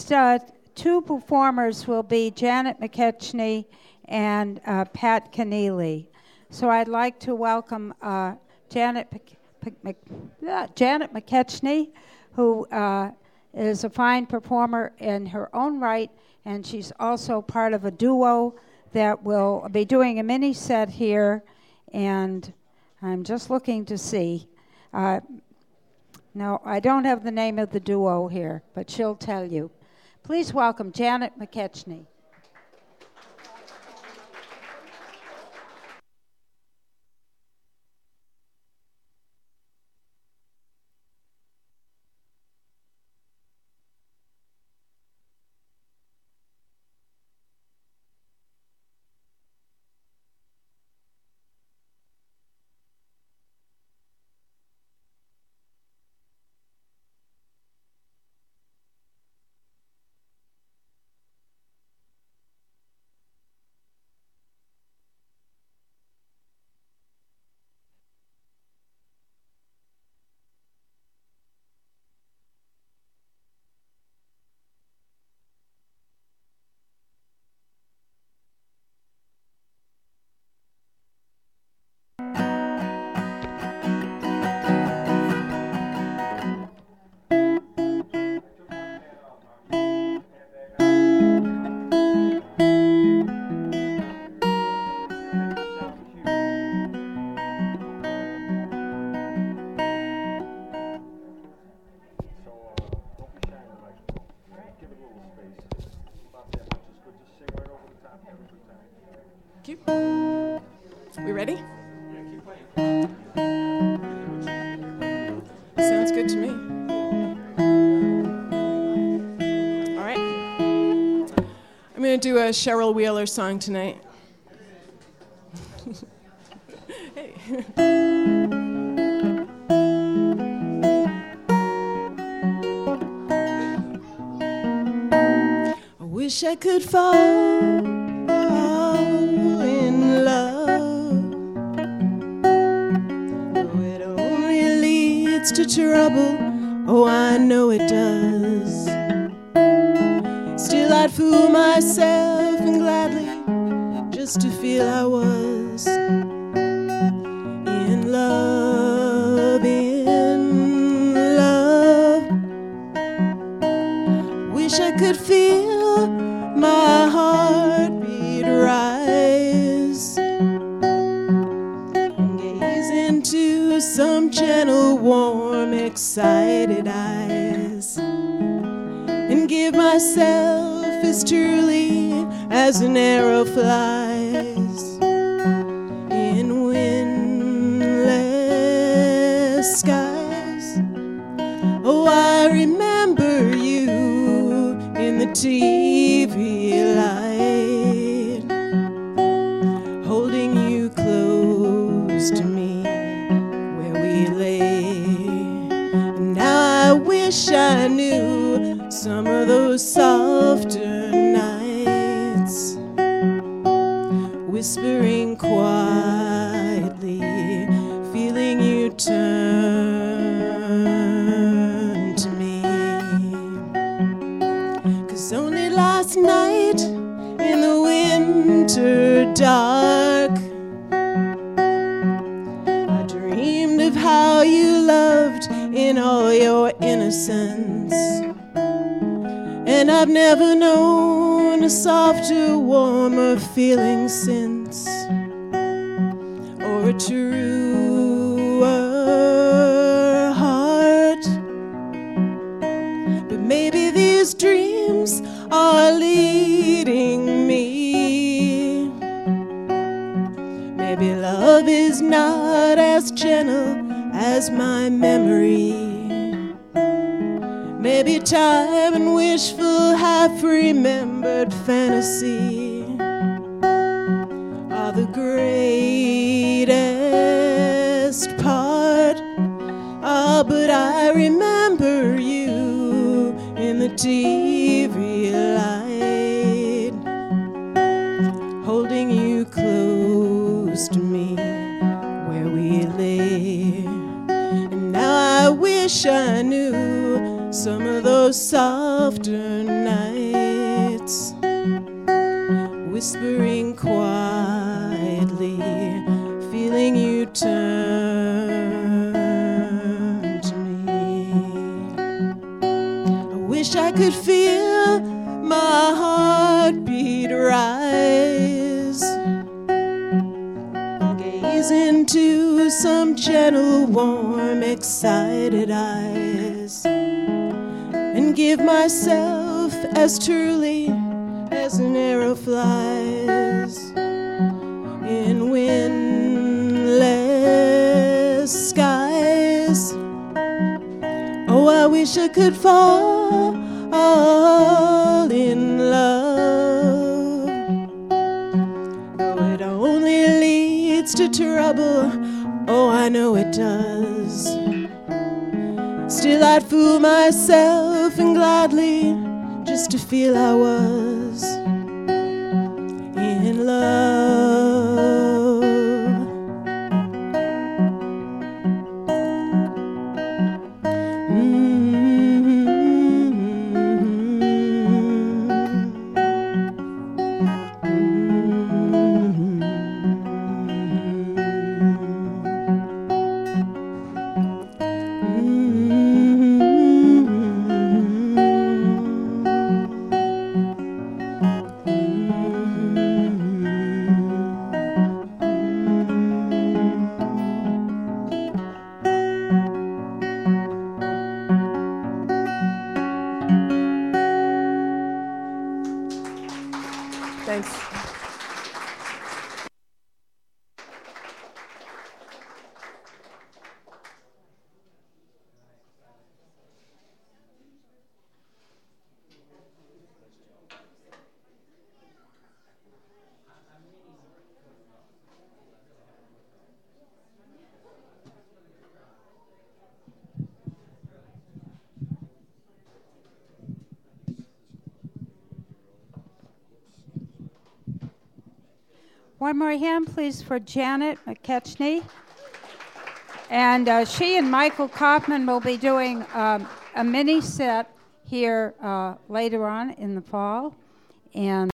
next two performers will be Janet McKechnie and Pat Keneally. So I'd like to welcome Janet McKechnie, who is a fine performer in her own right, and she's also part of a duo that will be doing a mini set here, and I'm just looking to see. No, I don't have the name of the duo here, but she'll tell you. Please welcome Janet McKechnie. We ready? Sounds good to me. All right. I'm going to do a Cheryl Wheeler song tonight. Hey. I wish I could fall in love, though it only leads to trouble. Oh, I know it does. Still, I'd fool myself and gladly just to feel I was in love, in love. Wish I could feel my heartbeat rise and gaze into some gentle, warm, excited eyes, and give myself as truly as an arrow flies in windless skies. Oh, I remember you in the TV light, holding you close to me where we lay. Now I wish I knew some of those softer nights, whispering quietly, feeling you turn to me. 'Cause only last night in the winter dark, I dreamed of how you loved in all your innocence. And I've never known a softer, warmer feeling since, or a truer heart. But maybe these dreams are leading me. Maybe love is not as gentle as my memory. Maybe time and wishful, half-remembered fantasy are the greatest part. Ah, but I remember you in the TV light, holding you close to me where we lay. And now I wish I knew some of those softer nights, whispering quietly, feeling you turn to me. I wish I could feel my heartbeat rise, gaze into some gentle, warm, excited eyes, and give myself as truly as an arrow flies in windless skies. Oh, I wish I could fall in love, though it only leads to trouble. Oh, I know it does. Still I'd fool myself and gladly just to feel I was in love. Thanks. One more hand, please, for Janet McKechnie. And she and Michael Kaufman will be doing a mini set here later on in the fall. And